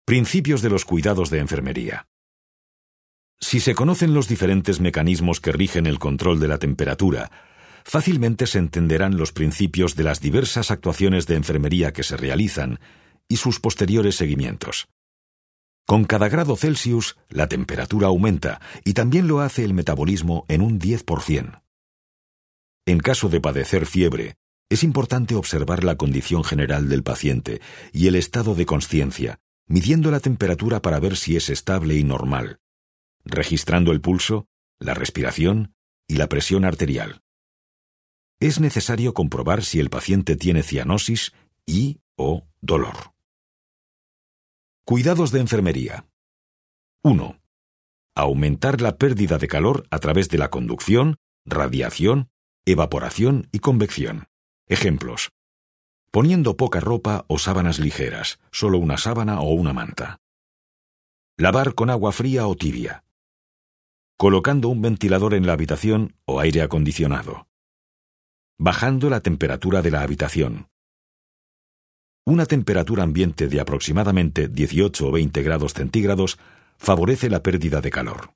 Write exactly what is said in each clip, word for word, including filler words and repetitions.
Principios de los cuidados de enfermería. Si se conocen los diferentes mecanismos que rigen el control de la temperatura, fácilmente se entenderán los principios de las diversas actuaciones de enfermería que se realizan y sus posteriores seguimientos. Con cada grado Celsius, la temperatura aumenta y también lo hace el metabolismo en un diez por ciento. En caso de padecer fiebre, es importante observar la condición general del paciente y el estado de consciencia, midiendo la temperatura para ver si es estable y normal, registrando el pulso, la respiración y la presión arterial. Es necesario comprobar si el paciente tiene cianosis y o dolor. Cuidados de enfermería. uno. Aumentar la pérdida de calor a través de la conducción, radiación, evaporación y convección. Ejemplos: poniendo poca ropa o sábanas ligeras, solo una sábana o una manta. Lavar con agua fría o tibia. Colocando un ventilador en la habitación o aire acondicionado. Bajando la temperatura de la habitación. Una temperatura ambiente de aproximadamente dieciocho o veinte grados centígrados favorece la pérdida de calor.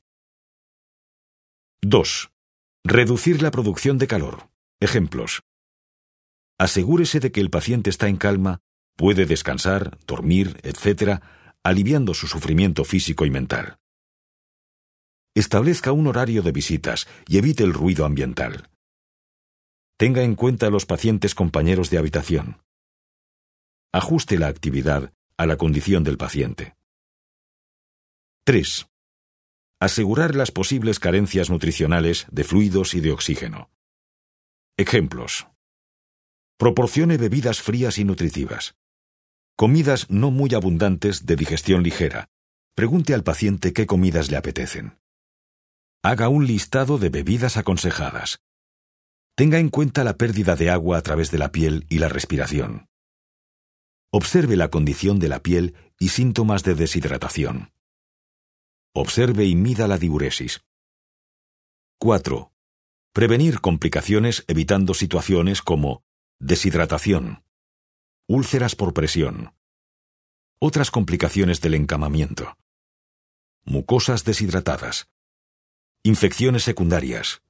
dos. Reducir la producción de calor. Ejemplos: asegúrese de que el paciente está en calma, puede descansar, dormir, etcétera, aliviando su sufrimiento físico y mental. Establezca un horario de visitas y evite el ruido ambiental. Tenga en cuenta a los pacientes compañeros de habitación. Ajuste la actividad a la condición del paciente. tres. Asegurar las posibles carencias nutricionales de fluidos y de oxígeno. Ejemplos: proporcione bebidas frías y nutritivas. Comidas no muy abundantes de digestión ligera. Pregunte al paciente qué comidas le apetecen. Haga un listado de bebidas aconsejadas. Tenga en cuenta la pérdida de agua a través de la piel y la respiración. Observe la condición de la piel y síntomas de deshidratación. Observe y mida la diuresis. cuatro. Prevenir complicaciones evitando situaciones como deshidratación, úlceras por presión, otras complicaciones del encamamiento, mucosas deshidratadas, infecciones secundarias.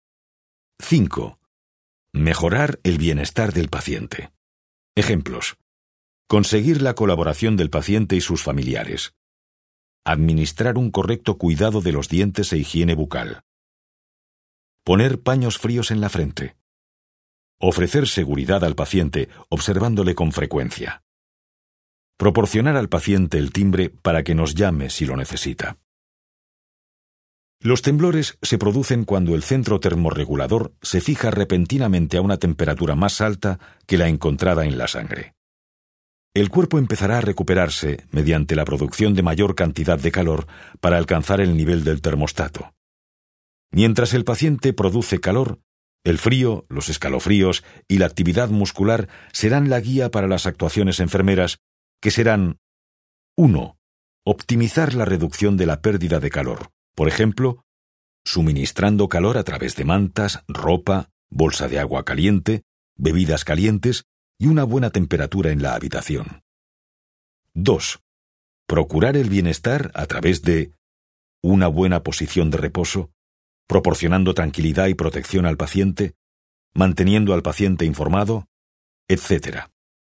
cinco. Mejorar el bienestar del paciente. Ejemplos: conseguir la colaboración del paciente y sus familiares. Administrar un correcto cuidado de los dientes e higiene bucal. Poner paños fríos en la frente. Ofrecer seguridad al paciente observándole con frecuencia. Proporcionar al paciente el timbre para que nos llame si lo necesita. Los temblores se producen cuando el centro termorregulador se fija repentinamente a una temperatura más alta que la encontrada en la sangre. El cuerpo empezará a recuperarse mediante la producción de mayor cantidad de calor para alcanzar el nivel del termostato. Mientras el paciente produce calor, el frío, los escalofríos y la actividad muscular serán la guía para las actuaciones enfermeras, que serán: uno. Optimizar la reducción de la pérdida de calor, por ejemplo, suministrando calor a través de mantas, ropa, bolsa de agua caliente, bebidas calientes y una buena temperatura en la habitación. dos. Procurar el bienestar a través de una buena posición de reposo, proporcionando tranquilidad y protección al paciente, manteniendo al paciente informado, etcétera.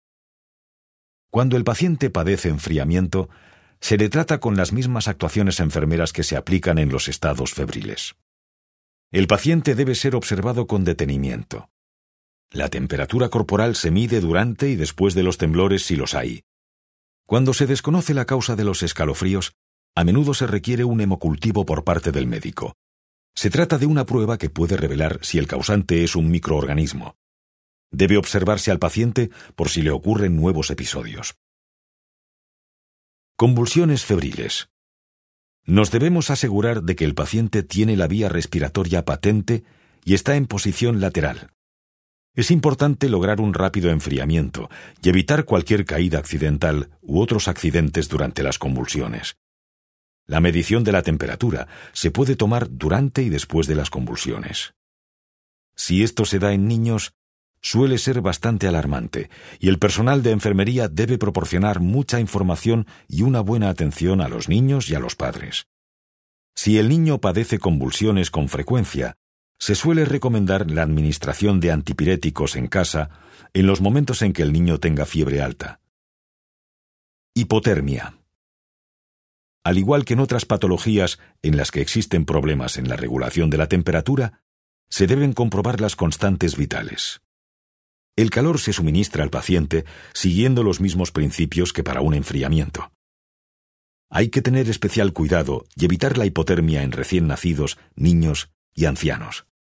Cuando el paciente padece enfriamiento, se le trata con las mismas actuaciones enfermeras que se aplican en los estados febriles. El paciente debe ser observado con detenimiento. La temperatura corporal se mide durante y después de los temblores si los hay. Cuando se desconoce la causa de los escalofríos, a menudo se requiere un hemocultivo por parte del médico. Se trata de una prueba que puede revelar si el causante es un microorganismo. Debe observarse al paciente por si le ocurren nuevos episodios. Convulsiones febriles. Nos debemos asegurar de que el paciente tiene la vía respiratoria patente y está en posición lateral. Es importante lograr un rápido enfriamiento y evitar cualquier caída accidental u otros accidentes durante las convulsiones. La medición de la temperatura se puede tomar durante y después de las convulsiones. Si esto se da en niños, suele ser bastante alarmante y el personal de enfermería debe proporcionar mucha información y una buena atención a los niños y a los padres. Si el niño padece convulsiones con frecuencia, se suele recomendar la administración de antipiréticos en casa en los momentos en que el niño tenga fiebre alta. Hipotermia. Al igual que en otras patologías en las que existen problemas en la regulación de la temperatura, se deben comprobar las constantes vitales. El calor se suministra al paciente siguiendo los mismos principios que para un enfriamiento. Hay que tener especial cuidado y evitar la hipotermia en recién nacidos, niños y ancianos.